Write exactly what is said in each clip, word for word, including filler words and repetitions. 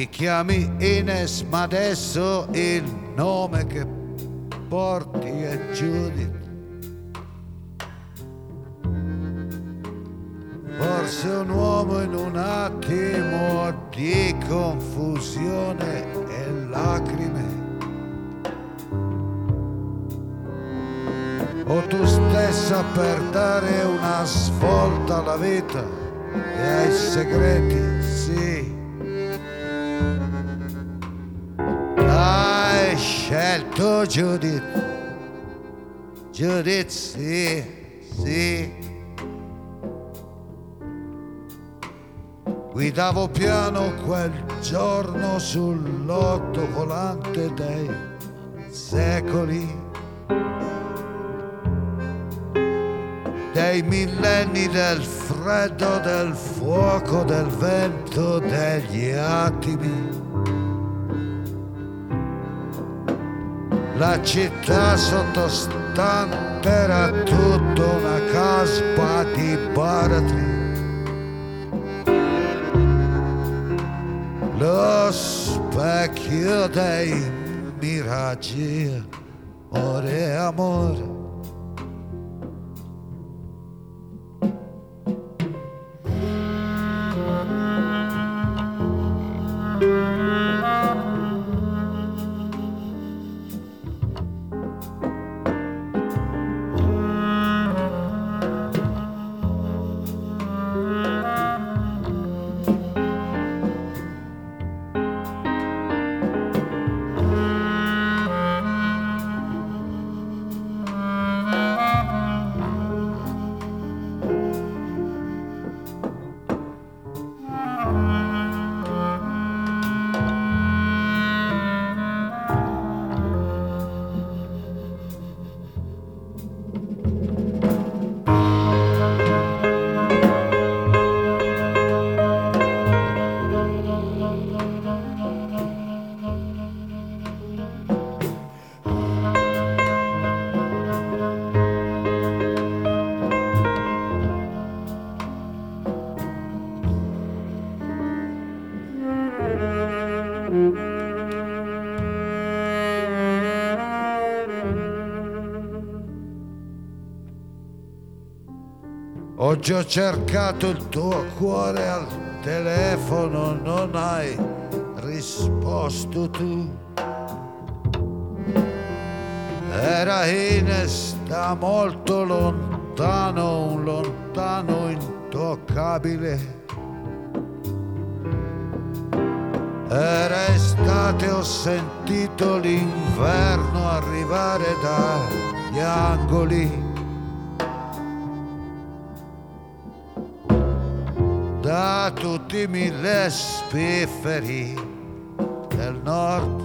Ti chiami Ines, ma adesso il nome che porti è Judith. Forse un uomo in un attimo di confusione e lacrime, o tu stessa per dare una svolta alla vita e ai segreti, sì. Hai scelto Judith, Judith, sì, sì. Guidavo piano quel giorno sull'autovolante dei secoli, dei millenni, del freddo, del fuoco, del vento, degli attimi. La città sottostante era tutta una caspa di baratri. Lo specchio dei miraggi, amore, amore. Oggi ho cercato il tuo cuore al telefono, non hai risposto tu. Era Ines da molto lontano, un lontano intoccabile. Era estate, ho sentito l'inverno arrivare dagli angoli, da tutti i mille spifferi del nord.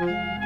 Ciao.